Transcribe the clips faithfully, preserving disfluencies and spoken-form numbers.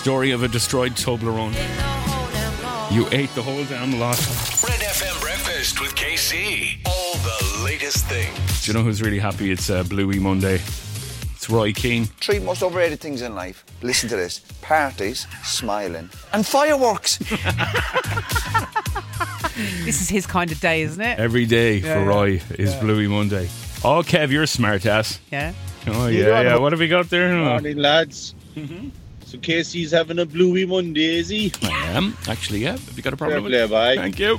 story of a destroyed Toblerone. You ate the whole damn lot. Red F M Breakfast with K C. All the latest things. Do you know who's really happy? It's uh, Bluey Monday. It's Roy Keane. Three most overrated things in life. Listen to this. Parties, smiling, and fireworks. This is his kind of day, isn't it? Every day Yeah, for yeah. Roy is Yeah. Bluey Monday. Oh, Kev, you're a smart ass. Yeah. Oh, yeah, yeah. What have we got there? Oh. Morning, lads. Mm-hmm. So Casey's having a Bluey Monday, is he? I am. Actually, yeah. Have you got a problem Fair with play, it? bye. Thank you.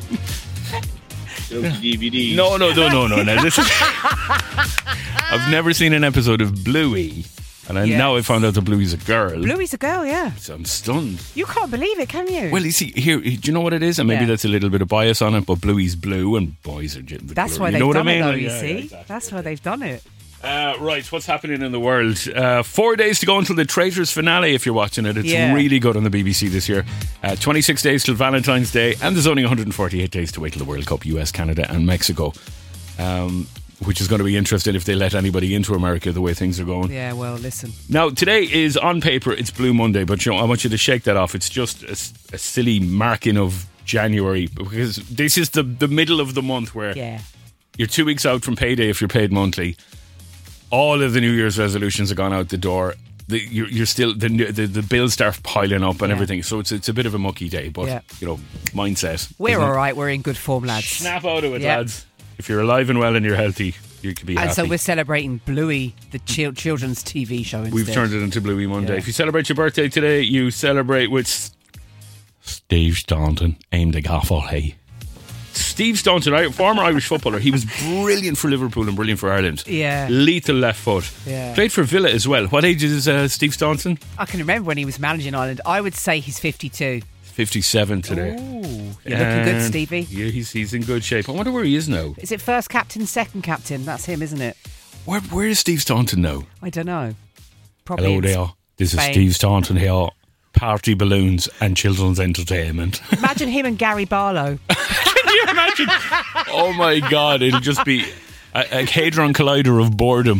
D V D. No, no, no, no, no. no. This is... I've never seen an episode of Bluey. And I, Yes. now I found out that Bluey's a girl. Bluey's a girl, yeah. So I'm stunned. You can't believe it, can you? Well, you see, here, do you know what it is? And maybe Yeah. that's a little bit of bias on it, but Bluey's blue and boys are... j- That's you why they've know what done I mean? it, though, Like, you yeah, see? yeah, exactly. That's why they've done it. Uh, right, what's happening in the world? Uh, four days to go until the Traitors finale, if you're watching it. It's Yeah. really good on the B B C this year. Uh, twenty-six days till Valentine's Day, and there's only one hundred forty-eight days to wait till the World Cup, U S, Canada and Mexico. Um, which is going to be interesting if they let anybody into America the way things are going. Yeah, well, listen. Now, today is, on paper, it's Blue Monday, but you know, I want you to shake that off. It's just a, s- a silly marking of January, because this is the, the middle of the month where Yeah. you're two weeks out from payday if you're paid monthly. All of the New Year's resolutions have gone out the door. The, you're, you're still the, the the bills start piling up and Yeah. everything. So it's it's a bit of a mucky day, but Yeah. you know, mindset. We're isn't it? all right. We're in good form, lads. Snap out of it, Yeah. lads. If you're alive and well and you're healthy, you could be And happy. so we're celebrating Bluey, the chil- children's T V show instead. We've turned it into Bluey Monday. Yeah. If you celebrate your birthday today, you celebrate with S- Steve Staunton, aim the gaffle, hey. Steve Staunton, I- former Irish footballer, he was brilliant for Liverpool and brilliant for Ireland. Yeah. Lethal left foot. Yeah. Played for Villa as well. What age is uh, Steve Staunton? I can remember when he was managing Ireland. I would say he's fifty-two. fifty-seven today. Ooh, you're looking good, And- Stevie. Yeah, he's, he's in good shape. I wonder where he is now. Is it first captain, second captain? That's him, isn't it? Where, where is Steve Staunton now? I don't know. Probably Hello in there. This is Spain. Steve Staunton here. Party balloons and children's entertainment. Imagine him and Gary Barlow. Can you imagine? Oh my God, it'll just be a, a Hadron Collider of boredom.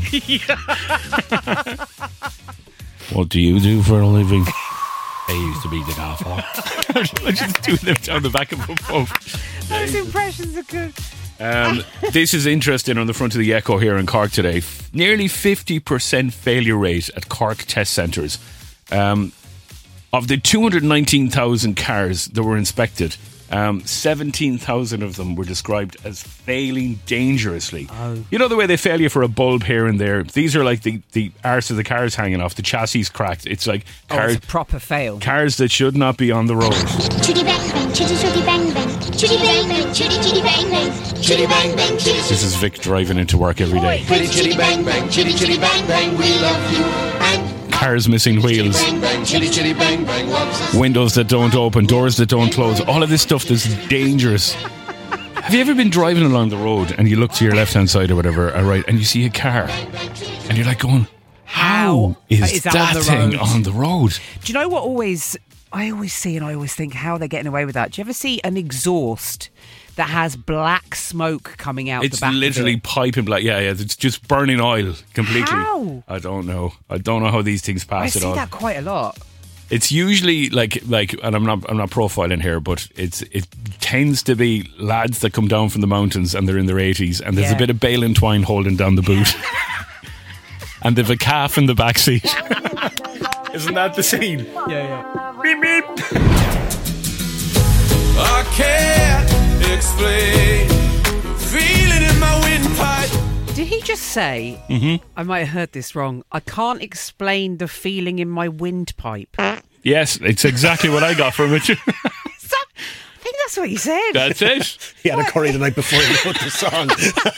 What do you do for a living? I used to be the gaffer. I just do them down the back of a pub. Those impressions are good. Um, this is interesting on the front of the Echo here in Cork today. F- nearly fifty percent failure rate at Cork test centres. Um, of the two hundred nineteen thousand cars that were inspected, um, seventeen thousand of them were described as failing dangerously. Oh. You know the way they fail you for a bulb here and there? These are like the, the arse of the cars hanging off, the chassis cracked. It's like Oh, cars, it's a proper fail. cars that should not be on the road. Chitty bang bang, chitty chitty bang bang, chitty bang bang, chitty chitty bang bang, chitty bang bang, chitty This is Vic driving into work every day. chitty chitty bang bang, chitty chitty bang bang, we love you. And Cars missing wheels. bang bang, chitty chitty bang bang, loves us. Windows that don't open, doors that don't close, all of this stuff that's dangerous. Have you ever been driving along the road and you look to your left hand side or whatever, all right, and you see a car and you're like going, how is, Is that that, on the thing road? on the road? Do you know what always I always see and I always think how they're getting away with that? Do you ever see an exhaust that has black smoke coming out It's the back literally of it? piping black. Yeah, yeah, it's just burning oil completely. How? I don't know. I don't know how these things I pass it see on. that quite a lot. It's usually like like, and I'm not I'm not profiling here, but it's it tends to be lads that come down from the mountains and they're in their eighties, and there's Yeah. a bit of baling twine holding down the boot, and they've a calf in the back seat. Isn't that the scene? Yeah, yeah. Beep beep. I can't explain feeling in my windpipe. Did he just say, mm-hmm. I might have heard this wrong, I can't explain the feeling in my windpipe? Yes, it's exactly what I got from it. Is that- I think that's what he said. That's it. He had a curry the night before he wrote the song.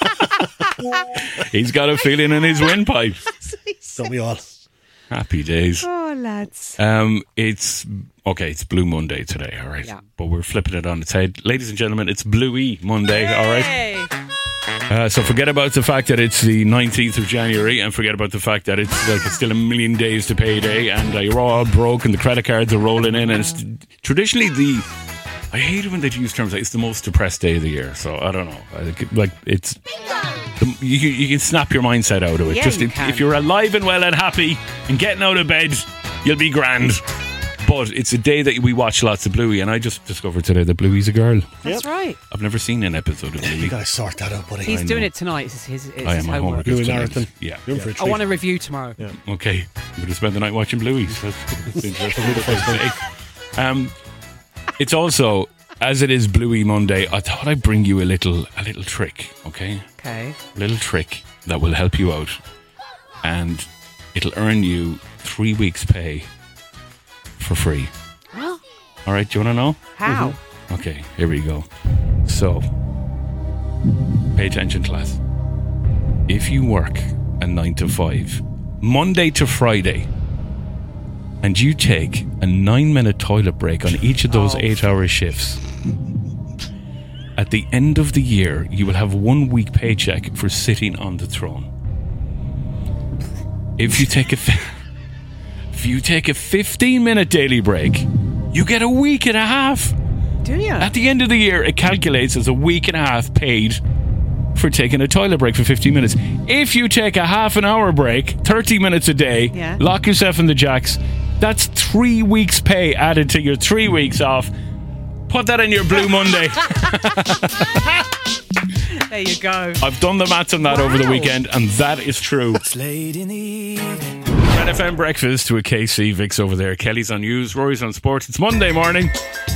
He's got a feeling in his windpipe. Don't we all? Happy days. Oh, lads. Um, it's okay. It's Blue Monday today, all right. Yeah. But we're flipping it on its head, ladies and gentlemen. It's Bluey Monday, all right. Hey. Uh, so forget about the fact that it's the nineteenth of January, and forget about the fact that it's like it's still a million days to payday, and uh, you're all broke, and the credit cards are rolling in, and it's traditionally the. I hate it when they use terms like it's the most depressed day of the year. So I don't know, like, like it's the, you, can- you can snap your mindset out of it. Yeah, Just you if, can. if you're alive and well and happy and getting out of bed, you'll be grand. But it's a day that we watch lots of Bluey, and I just discovered today that Bluey's a girl. That's right. I've never seen an episode of You Bluey. got to sort that out, buddy. He's I doing know. it tonight. It's his, it's I his am my homework. homework. is Bluey tonight. Marathon. Yeah. You're in for a I treat. want a review tomorrow. Yeah. Okay. We're going to spend the night watching Bluey. So that's interesting. um, it's also, as it is Bluey Monday, I thought I'd bring you a little, a little trick, okay? Okay. A little trick that will help you out. And it'll earn you three weeks' pay for free. Well, All right, do you want to know? how? Okay, here we go. So, pay attention, class. If you work a nine to five, Monday to Friday, and you take a nine-minute toilet break on each of those Oh. eight-hour shifts, at the end of the year, you will have one week paycheck for sitting on the throne. If you take a fi- if you take a fifteen-minute daily break, you get a week and a half. Do you? At the end of the year, it calculates as a week and a half paid for taking a toilet break for fifteen minutes. If you take a half an hour break, thirty minutes a day, Yeah. lock yourself in the jacks, that's three weeks' pay added to your three weeks off. Put that in your Blue Monday. There you go. I've done the maths on that Wow. over the weekend, and that is true. It's late in the evening. Red F M breakfast with K C. Vic's over there. Kelly's on news. Rory's on sports. It's Monday morning.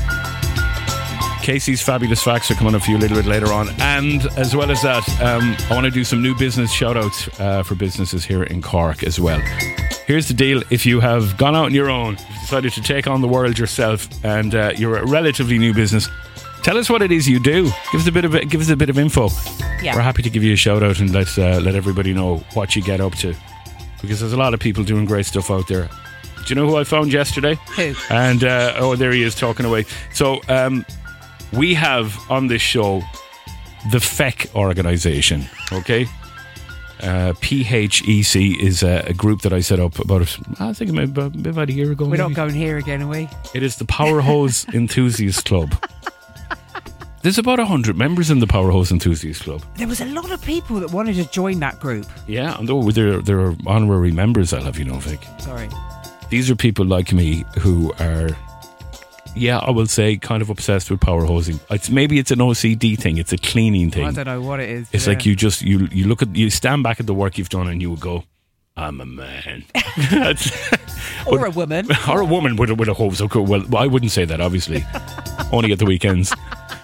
Casey's fabulous facts are coming up for you a little bit later on. And as well as that, um, I want to do some new business shout outs uh, for businesses here in Cork as well. Here's the deal. If you have gone out on your own, you've decided to take on the world yourself, and uh, you're a relatively new business, tell us what it is you do. Give us a bit of give us a bit of info. Yeah. We're happy to give you a shout out and let uh, let everybody know what you get up to, because there's a lot of people doing great stuff out there. Do you know who I found yesterday? Who? And uh, oh, there he is talking away. So um, we have on this show the F E C organisation. Okay. Uh, P H E C is a, a group that I set up about, I think maybe about, maybe about a year ago. We're maybe. not going here again, are we? It is the Power Hose Enthusiast Club. There's about one hundred members in the Power Hose Enthusiast Club. There was a lot of people that wanted to join that group. Yeah, and oh, there, there are honorary members, I'll have you know, Vic. Sorry. These are people like me who are, yeah, I will say, kind of obsessed with power hosing. It's, maybe it's an O C D thing. It's a cleaning thing. I don't know what it is. It's yeah. like you just you you look at you stand back at the work you've done and you would go, I'm a man. That's, Or a woman. or a woman with a, with a hose. Okay, well, I wouldn't say that, obviously. Only at the weekends.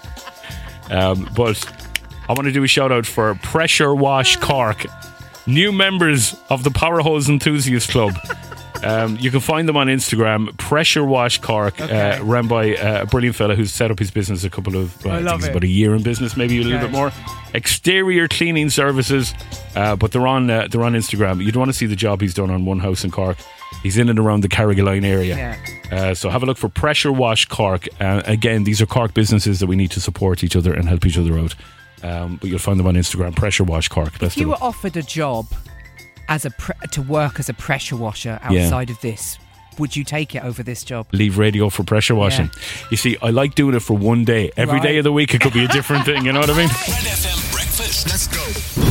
Um, but I want to do a shout out for Pressure Wash Cork, new members of the Power Hose Enthusiast Club. Um, you can find them on Instagram, Pressure Wash Cork, Okay. uh, run by uh, a brilliant fella who's set up his business a couple of, uh, I I, love think it's it. about a year in business, maybe a little Okay. bit more. Exterior cleaning services, uh, but they're on uh, they're on Instagram. You'd want to see the job he's done on one house in Cork. He's in and around the Carrigaline area. Yeah. Uh, so have a look for Pressure Wash Cork. Uh, again, these are Cork businesses that we need to support each other and help each other out. Um, but you'll find them on Instagram, Pressure Wash Cork. Best If you of were luck. offered a job as a pre- to work as a pressure washer Yeah. outside of this, would you take it over this job? Leave radio for pressure washing. You see, I like doing it for one day. Every day Right. of the week it could be a different thing, you know what I mean? Red F M breakfast. Let's go.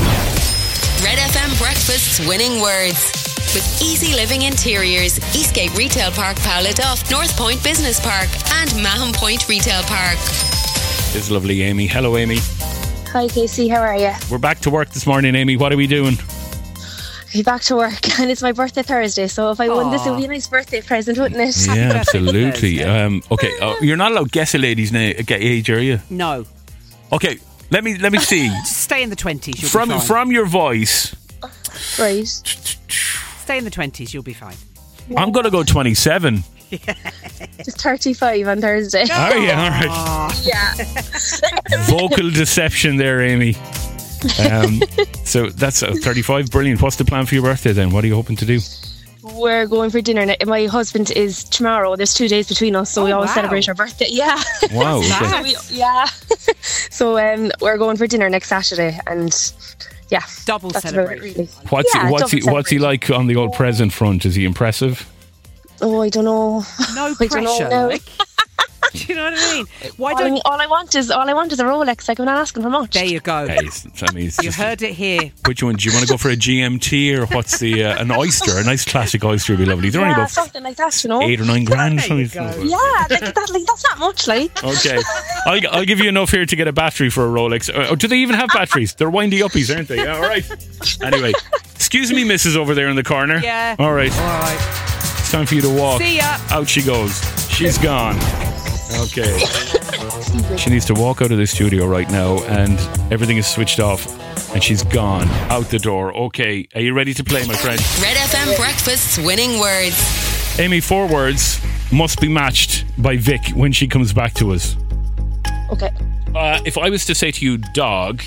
Red F M Breakfast's winning words. With Easy Living Interiors, Eastgate Retail Park, Powladuff, North Point Business Park, and Mahon Point Retail Park. This is lovely Amy. Hello, Amy. Hi, Casey. How are you? We're back to work this morning, Amy. What are we doing? I'm back to work, and it's my birthday Thursday. So if I won this, it would be a nice birthday present, wouldn't it? Yeah, birthday, absolutely. Thursday. Um, okay, uh, you're not allowed to guess a lady's name, age, are you? No. Okay, let me let me see. Just stay in the twenties. You'll from be fine. from your voice, Right. Stay in the twenties. You'll be fine. I'm going to go twenty-seven. Just thirty-five on Thursday. Are you? All right. Yeah. Vocal deception there, Amy. Um, so that's uh, thirty-five. Brilliant. What's the plan for your birthday then? What are you hoping to do? We're going for dinner. My husband is tomorrow. There's two days between us, so Oh, we always wow. celebrate our birthday. Yeah. Wow. okay. So we, yeah. so um, we're going for dinner next Saturday, and yeah, Double that's about it, celebration. really. What's Yeah, he, what's he double what's he like on the old present front? Is he impressive? Oh, I don't know. No I don't know, pressure. no. like. Do you know what I mean? Why all, I don't mean, all I want is all I want is a Rolex. Like, I'm not asking for much. There you go. Hey, I mean, it's You just- heard it here. Which one? Do you want to go for a G M T or what's the uh, an oyster? A nice classic oyster would be lovely. They're Yeah, only about something like that, you know. eight or nine grand. There you something. go. Yeah, like that. Like that's not much, like. Okay, I'll, I'll give you enough here to get a battery for a Rolex. Uh, do they even have batteries? They're windy uppies, aren't they? Yeah, all right. Anyway, excuse me, Missus over there in the corner. Yeah. All right. All right. It's time for you to walk. See ya. Out she goes. She's gone. Okay. She needs to walk out of the studio right now, and everything is switched off, and she's gone out the door. Okay, are you ready to play, my friend? Red F M Breakfast's winning words. Amy, four words must be matched by Vic when she comes back to us. Okay. Uh, if I was to say to you, dog,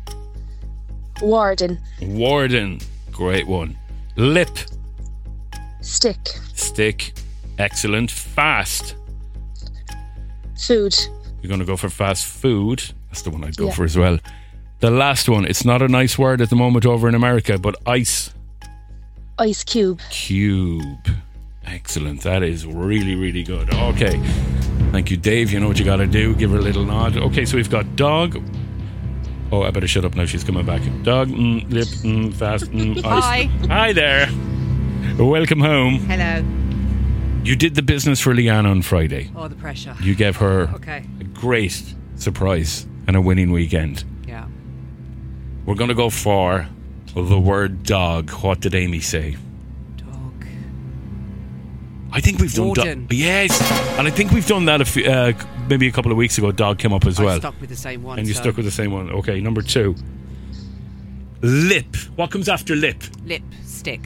Warden. warden, great one. Lip, Stick. stick, excellent. Fast, Food. you're going to go for fast food. That's the one I'd go Yeah. for as well. The last one, it's not a nice word at the moment over in America, but ice Ice cube. cube. Excellent. That is really, really good. Okay. Thank you, Dave. You know what you got to do. Give her a little nod. Okay, so we've got dog. Oh, I better shut up now. She's coming back. Dog, mm, lip, mm, fast, mm, ice. Hi. Hi there. Welcome home. Hello. You did the business for Leanne on Friday. Oh, the pressure. You gave her Okay. a great surprise and a winning weekend. Yeah. We're going to go for the word dog. What did Amy say? Dog. I think we've done Warden. dog. Yes, and I think we've done that a few, uh, maybe a couple of weeks ago. Dog came up as I well, stuck with the same one. and you so. stuck with the same one. Okay, number two. Lip. What comes after lip? Lip. Stick.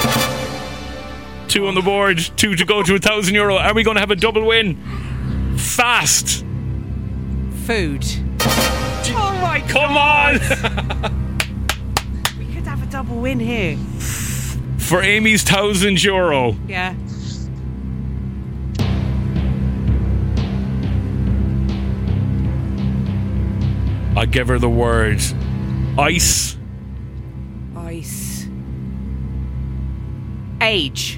Two on the board. Two to go to a thousand euro. Are we going to have a double win? Fast. Food. Oh my Come on. We could have a double win here. For Amy's thousand euro. Yeah. I give her the word ice. Ice. Age.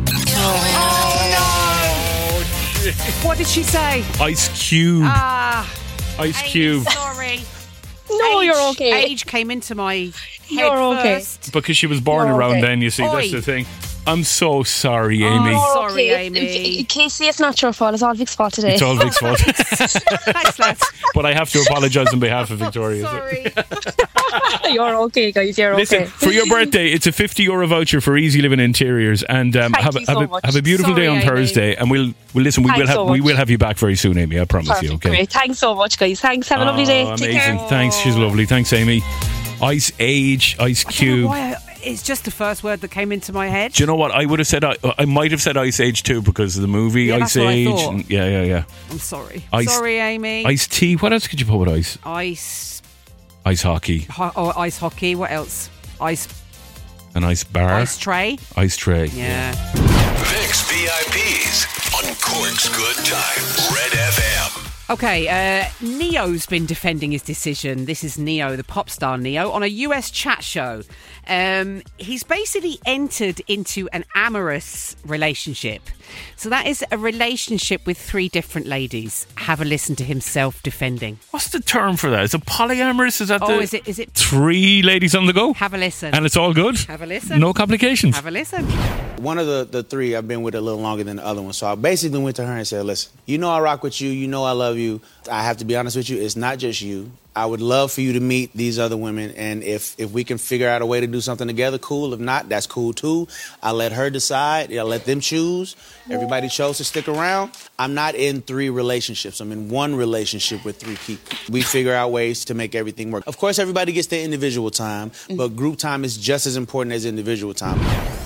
What did she say? Ice cube. Ah. Ice Amy, cube. Sorry. No, Age- you're okay. Age came into my head You're okay. first. Because she was born You're around okay. then, you see. That's Oi. the thing. I'm so sorry, Amy. Oh. Sorry, Okay, Amy. it's- Casey, it's not your fault. It's all Vic's fault today. It's all Vic's fault. Thanks, lads. But I have to apologise on behalf of Victoria. Sorry. You're okay, guys. You're Listen, okay. for your birthday, it's a fifty euro voucher for Easy Living Interiors, and um, Thank have, you have, so a, much. have a beautiful Sorry, day on Amy. Thursday. And we'll, we'll listen. We Thanks will have so we much. will have you back very soon, Amy. I promise Perfect. you. Okay. Great. Thanks so much, guys. Thanks. Have a lovely day. Oh, Take amazing. care. Thanks. She's lovely. Thanks, Amy. Ice Age, Ice I don't know Cube. why I- it's just the first word that came into my head. Do you know what? I would have said I, I might have said Ice Age too because of the movie Yeah, Ice that's what I Age. thought. And- yeah, yeah, yeah. I'm sorry. Ice- sorry, Amy. Ice tea. What else could you put with ice? Ice. Ice hockey, Ho- oh, ice hockey. What else? Ice. an ice bar, Ice tray. ice tray. Yeah. Vic's V I Ps on Cork's Good Times. Red F M. Okay, uh, Neo's been defending his decision. This is Neo, the pop star Neo, on a U S chat show. Um, he's basically entered into an amorous relationship. So that is a relationship with three different ladies. Have a listen to him self-defending. What's the term for that? Is it polyamorous? Is that Oh, the is it? Is it? three ladies on the go? Have a listen. And it's all good? Have a listen. No complications? Have a listen. One of the, the three I've been with a little longer than the other one. So I basically went to her and said, listen, you know I rock with you. You know I love you. I have to be honest with you. It's not just you. I would love for you to meet these other women. And if, if we can figure out a way to do something together, cool. If not, that's cool too. I let her decide. I let them choose. Everybody chose to stick around. I'm not in three relationships. I'm in one relationship with three people. We figure out ways to make everything work. Of course, everybody gets their individual time, but group time is just as important as individual time.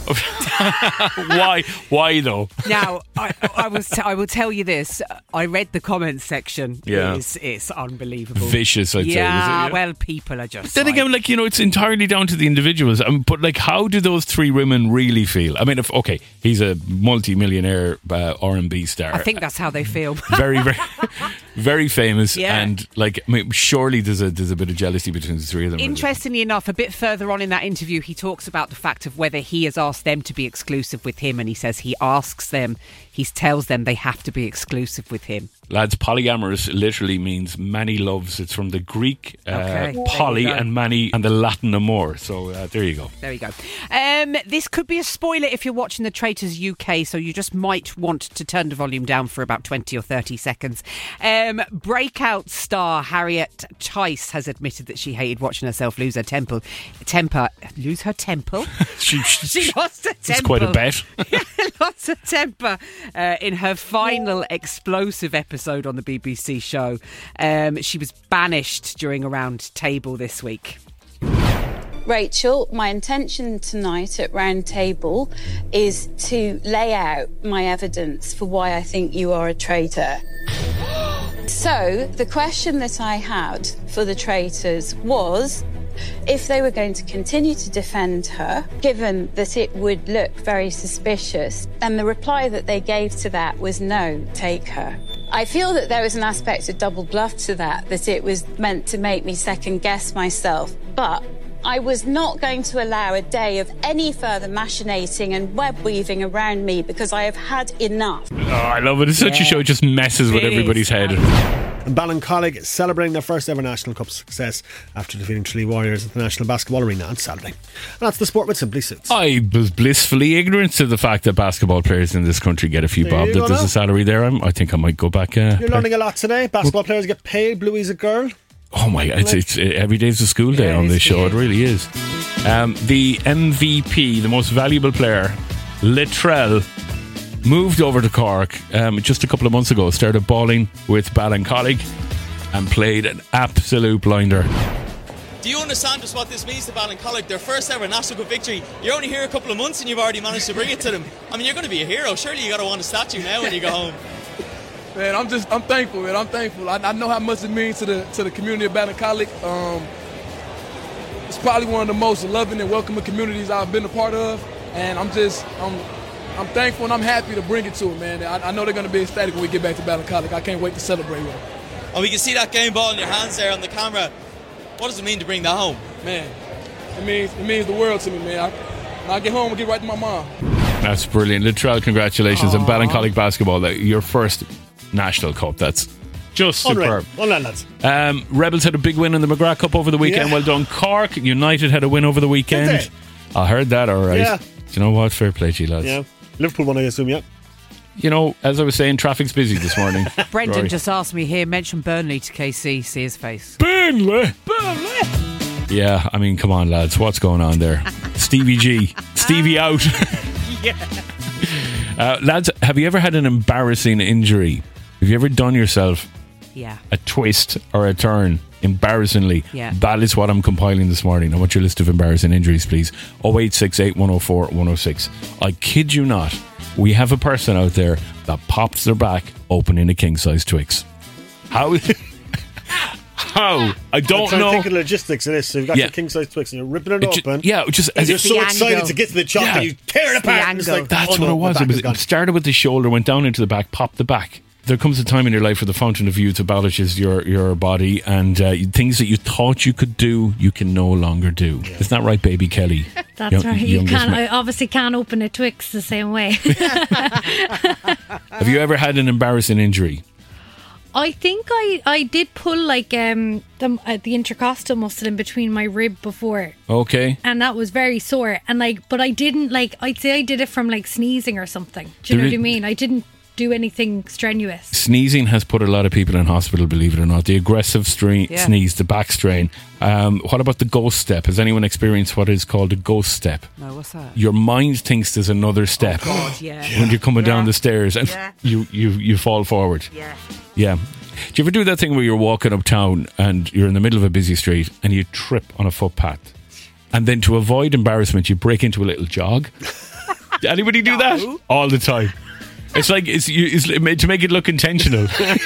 Why? Why though? Now, I, I was t- I will tell you this. I read the comments section. Yeah. It's, it's unbelievable. Vicious, I'd say, is it? yeah, Yeah. well, people are just... Then like- again, like, you know, it's entirely down to the individuals. Um, but, like, how do those three women really feel? I mean, if okay, he's a multi-millionaire uh, R and B star. I think that's how they feel. very, very, very famous. Yeah. And, like, I mean, surely there's a there's a bit of jealousy between the three of them. Interestingly enough, a bit further on in that interview, he talks about the fact of whether he has asked them to be exclusive with him, and he says he asks them, he tells them they have to be exclusive with him. Lads, polyamorous literally means many loves. It's from the Greek uh, Okay. poly There you go. and many and the Latin amor. So uh, there you go. There we go. Um, this could be a spoiler if you're watching the Traitors U K, so you just might want to turn the volume down for about twenty or thirty seconds. Um, breakout star Harriet Tice has admitted that she hated watching herself lose her temper. Temper. Lose her temper? she, she lost her temper. It's quite a bet. Lots of temper uh, in her final explosive episode on the B B C show. Um, she was banished during a round table this week. Rachel, my intention tonight at Round Table is to lay out my evidence for why I think you are a traitor. So, the question that I had for the traitors was if they were going to continue to defend her, given that it would look very suspicious, and the reply that they gave to that was no, take her. I feel that there was an aspect of double bluff to that, that it was meant to make me second guess myself, but I was not going to allow a day of any further machinating and web weaving around me because I have had enough. Oh, I love it. It's such a show. It just messes with It everybody's is. head. And Ballincollig celebrating their first ever National Cup success after defeating Tralee Warriors at the National Basketball Arena on Saturday. And that's the sport with Simply Suits. I was blissfully ignorant to the fact that basketball players in this country get a few There bob. you That go there's now. a salary there. I'm, I think I might go back. Uh, You're learning a lot today. Basketball players get paid. Bluey's a girl. Oh my God, it's, it's, every day's a school day Yeah, on it this is, show. yeah. It really is. Um, the M V P, the most valuable player, Littrell, moved over to Cork um, just a couple of months ago. Started balling with Ballincollig and played an absolute blinder. Do you understand just what this means to Ballincollig? Their first ever National Cup victory. You're only here a couple of months and you've already managed to bring it to them. I mean, you're going to be a hero. Surely you got to want a statue now when you go home. Man, I'm just, I'm thankful, man. I'm thankful. I, I know how much it means to the to the community of Ballincollig. Um, it's probably one of the most loving and welcoming communities I've been a part of, and I'm just, I'm, I'm thankful and I'm happy to bring it to them, man. I, I know they're going to be ecstatic when we get back to Ballincollig. I can't wait to celebrate with them. And we can see that game ball in your hands there on the camera. What does it mean to bring that home? Man, it means, it means the world to me, man. I, when I get home, I get right to my mom. That's brilliant. Littrell, congratulations. And Ballincollig basketball, that- your first National Cup. That's just Unreal. superb. Well done, lads. Um, Rebels had a big win in the McGrath Cup over the weekend. Yeah. Well done. Cork United had a win over the weekend. Did I heard that, all right. Yeah. Do you know what? Fair play to you, lads. Yeah. Liverpool won, I assume, yeah. You know, as I was saying, traffic's busy this morning. Brendan Rory. just asked me here, mention Burnley to K C, see his face. Burnley! Burnley! Yeah, I mean, come on, lads. What's going on there? Stevie G. Stevie out. Yeah. Uh, lads, have you ever had an embarrassing injury? Have you ever done yourself Yeah. a twist or a turn embarrassingly? Yeah. That is what I'm compiling this morning. I want your list of embarrassing injuries, please. oh eight six eight, one oh four, one oh six. I kid you not, we have a person out there that pops their back opening a king-size Twix. How? How? I don't I'm trying know. to think of the logistics of this. So you've got Yeah. your king size Twix and you're ripping it It ju- open. yeah, just and as you're if so the excited angle- to get to the chocolate, Yeah. you tear it It's the apart. and it's angle. like, That's oh what no, it my was. back It was. is gone. It started with the shoulder, went down into the back, popped the back. There comes a time in your life where the fountain of youth abolishes your, your body, and uh, you- things that you thought you could do, you can no longer do. Isn't that right, baby Kelly? That's Young- right. You youngest can't. ma- I obviously can't open a Twix the same way. Have you ever had an embarrassing injury? I think I, I did pull like um the uh, the intercostal muscle in between my rib before, Okay. and that was very sore. And like, but I didn't like. I'd say I did it from like sneezing or something. Do you know There what I is- mean? I didn't do anything strenuous. Sneezing has put a lot of people in hospital, believe it or not. The aggressive stre- Yeah. sneeze, the back strain. Um, what about the ghost step? Has anyone experienced what is called a ghost step? No, what's that? Your mind thinks there's another step. Oh, God, yeah. When you're coming Yeah. down the stairs and Yeah. you, you, you fall forward. Yeah. Yeah. Do you ever do that thing where you're walking uptown and you're in the middle of a busy street and you trip on a footpath? And then to avoid embarrassment, you break into a little jog? Anybody do that? All the time. It's like it's, you, it's made to make it look intentional.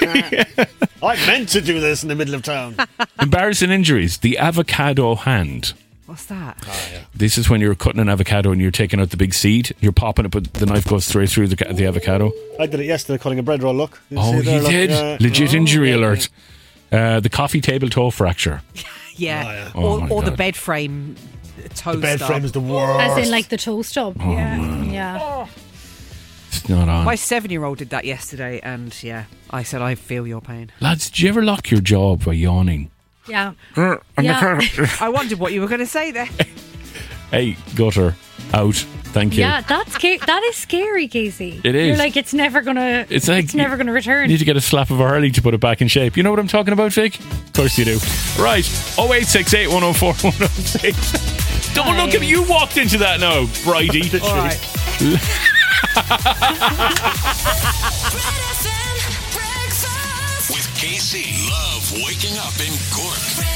I meant to do this in the middle of town. Embarrassing injuries. The avocado hand. What's that? This is when you're cutting an avocado and you're taking out the big seed. You're popping it, but the knife goes straight through the, the avocado. I did it yesterday, cutting a bread roll. Look. You Oh, see there, you look? did? Yeah. Legit Oh, injury yeah, alert. Uh, the coffee table toe fracture. Yeah. Oh, Or, my or the God. bed frame toe The bed stub. frame is the worst. As in like the toe stub. Oh, yeah, man. yeah. It's not on. My seven-year-old did that yesterday, and yeah, I said, I feel your pain. Lads, did you ever lock your jaw by yawning? Yeah. Uh, Yeah. I wondered what you were going to say there. Hey, gutter, out. Thank you. Yeah, that's sca- that is scary, Casey. It is. You're like, it's never gonna. It's like it's never gonna return. You need to get a slap of Harley to put it back in shape. You know what I'm talking about, Vic? Of course you do. Right. oh eight six eight, one oh four, one oh six. Don't look at me. You walked into that now, Bridie. All right. With K C. Love waking up in Cork.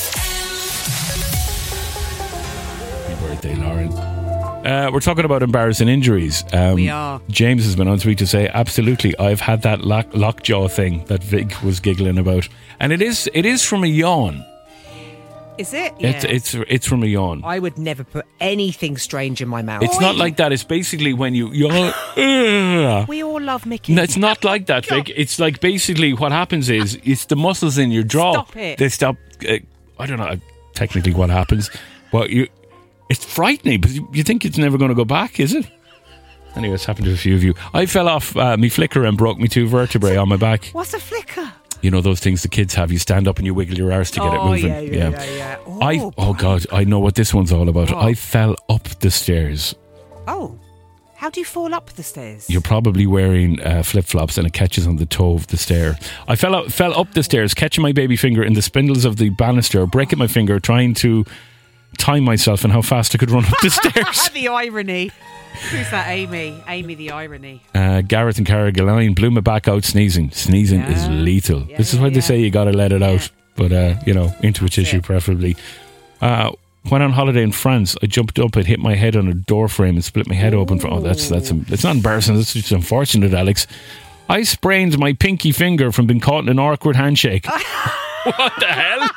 Happy birthday, Lauren. Uh, we're talking about embarrassing injuries. Um, We are. James has been on to me to say, absolutely, I've had that lock, lockjaw thing that Vic was giggling about. And it is it is from a yawn. Is it? It's, Yeah. it's, it's from a yawn. I would never put anything strange in my mouth. It's not like that. It's basically when you yawn. Ugh. We all love Mickey. No, it's not like that, Vic. It's like basically what happens is it's the muscles in your jaw. Stop it. They stop. Uh, I don't know technically what happens, but you. It's frightening, but you, you think it's never going to go back, is it? Anyway, it's happened to a few of you. I fell off uh, me flicker and broke me two vertebrae on my back. What's a flicker? You know those things the kids have. You stand up and you wiggle your arse to get it Oh, moving. yeah, yeah, yeah, yeah. Oh, I oh god, I know what this one's all about. What? I fell up the stairs. Oh. How do you fall up the stairs? You're probably wearing uh, flip flops and it catches on the toe of the stair. I fell up, fell up the stairs, catching my baby finger in the spindles of the banister, breaking my finger, trying to time myself and how fast I could run up the stairs. The irony. Who's that, Amy? Amy, the irony. Uh, Gareth and Cara Gillane blew my back out sneezing. Sneezing Yeah. is lethal. Yeah, this is yeah, why yeah. they say you got to let it out, but uh, you know, into a tissue it. preferably. Uh, when on holiday in France, I jumped up and hit my head on a door frame and split my head open. For, oh, that's that's that's not embarrassing. That's just unfortunate, Alex. I sprained my pinky finger from being caught in an awkward handshake. What the hell?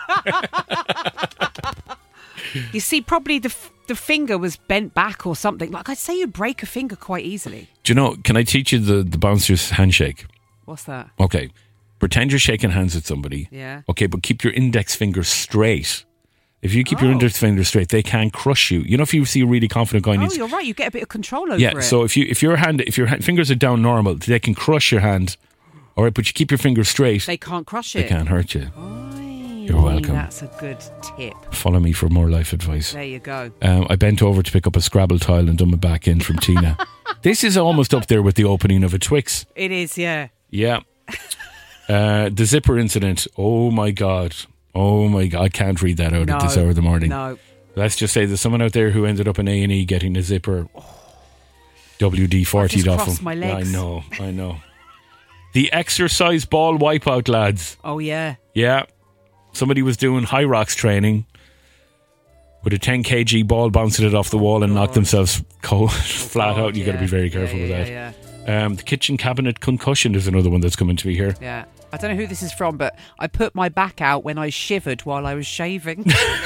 You see, probably the f- the finger was bent back or something. Like, I'd say you'd break a finger quite easily. Do you know, can I teach you the, the bouncer's handshake? What's that? Okay. Pretend you're shaking hands with somebody. Yeah. Okay, but keep your index finger straight. If you keep your Oh. index finger straight, they can't crush you. You know, if you see a really confident guy Oh, needs... you're right. You get a bit of control over Yeah, it. so if you if your hand if your ha- fingers are down normal, they can crush your hand. All right, but you keep your finger straight. They can't crush They it. can't hurt you. Aye, You're welcome. That's a good tip. Follow me for more life advice. There you go. Um, I bent over to pick up a Scrabble tile and done my back in from Tina. This is almost up there with the opening of a Twix. It is, yeah. Yeah. Uh, the zipper incident. Oh my God. Oh my God. I can't read that out No, at this hour of the morning. no. Let's just say there's someone out there who ended up in A and E getting a zipper W D forty'd I've off just him. crossed my Yeah, I legs. know. I know. The exercise ball wipeout, lads. Oh, yeah. Yeah. Somebody was doing high rocks training with a ten kilogram ball, bouncing it off the wall and knocked themselves cold, flat God, out. You've got to yeah. be very careful Yeah, with yeah, that. Um, the kitchen cabinet concussion is another one that's coming to be here. Yeah. I don't know who this is from, but I put my back out when I shivered while I was shaving.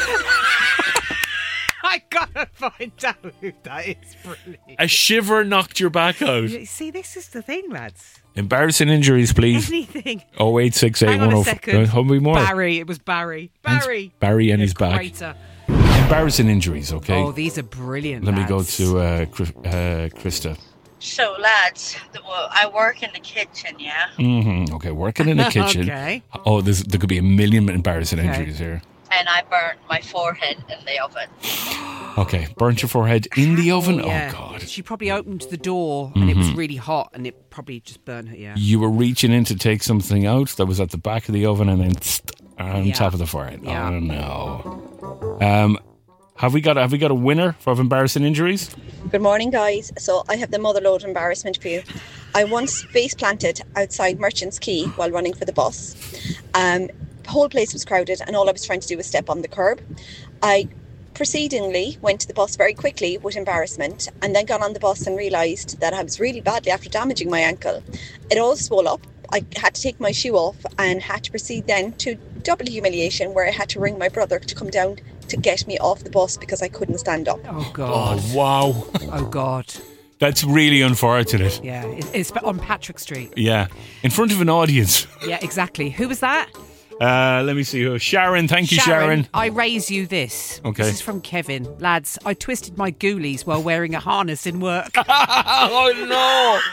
I gotta find out who that is. Brilliant. A shiver knocked your back out. You see, this is the thing, lads. Embarrassing injuries, please. Anything. oh eight six eight Hang on one a oh four. second. How many more? Barry. It was Barry. Barry. Barry and The his back. crater. Embarrassing injuries, okay? Oh, these are brilliant. Let me go lads. to uh, Chris- uh, Krista. So, lads, the, well, I work in the kitchen, yeah? Mm-hmm. Okay, working in the kitchen. Okay. Oh, there's, there could be a million embarrassing Okay. injuries here. And I burnt my forehead in the oven. Okay, burnt your forehead in the oven? Yeah. Oh, God. She probably opened the door and it was Mhm. really hot and it probably just burned her, yeah. You were reaching in to take something out that was at the back of the oven and then tsk, on Yeah. top of the forehead. Yeah. Oh, no. Um, have we got have we got a winner for embarrassing injuries? Good morning, guys. So I have the motherload embarrassment for you. I once face planted outside Merchant's Quay while running for the bus. Um, the whole place was crowded and all I was trying to do was step on the curb. I proceedingly went to the bus very quickly with embarrassment and then got on the bus and realised that I was really badly after damaging my ankle. It all swelled up. I had to take my shoe off and had to proceed then to double humiliation where I had to ring my brother to come down to get me off the bus because I couldn't stand up. Oh, God. Oh, wow. Oh, God. That's really unfortunate. Yeah, it- it's on Patrick Street. Yeah. In front of an audience. Yeah, exactly. Who was that? Uh, let me see who. Sharon. Thank you, Sharon. I raise you this. Okay. This is from Kevin. Lads, I twisted my ghoulies while wearing a harness in work. Oh, no.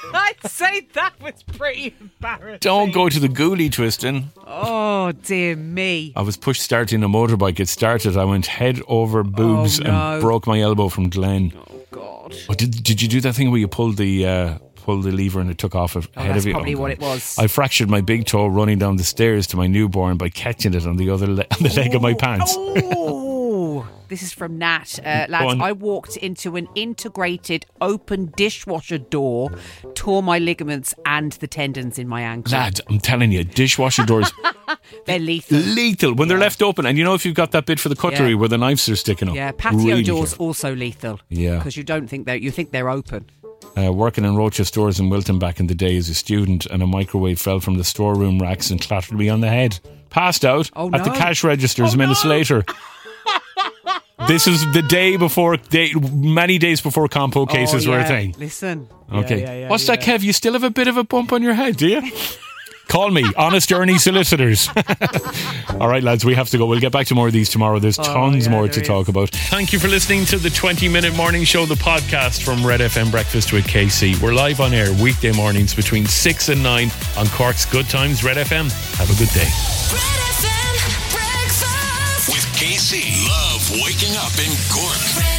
I'd say that was pretty embarrassing. Don't go to the ghoulie twisting. Oh, dear me. I was push starting a motorbike. It started. I went head over boobs Oh, no. and broke my elbow from Glen. Oh, God. Oh, did, did you do that thing where you pulled the uh, pulled the lever and it took off ahead Oh, that's of you? probably Oh, what God. it was. I fractured my big toe running down the stairs to my newborn by catching it on the other le- on the leg of my pants. Oh, this is from Nat. Uh, Go lads, on. I walked into an integrated open dishwasher door, tore my ligaments and the tendons in my ankle. Lad, I'm telling you, dishwasher doors They're lethal. lethal when they're left open. And you know if you've got that bit for the cutlery Yeah. where the knives are sticking up. Yeah, patio really doors careful. also lethal. Yeah. Because you don't think that you think they're open. Uh, working in Rocha stores in Wilton back in the day as a student, and a microwave fell from the storeroom racks and clattered me on the head. Passed out Oh, at the no. cash registers minutes later. This is the day before, day, many days before compo cases oh, were yeah. a thing. Listen. Okay. Yeah, yeah, yeah, What's yeah. that, Kev? You still have a bit of a bump on your head, do you? Call me, Honest Ernie Solicitors. All right, lads, we have to go. We'll get back to more of these tomorrow. There's Oh, tons yeah, more there to is. talk about. Thank you for listening to the twenty minute morning show, the podcast from Red F M Breakfast with K C. We're live on air weekday mornings between six and nine on Cork's Good Times, Red F M. Have a good day. Red F M breakfast With K C. Love waking up in Cork. Red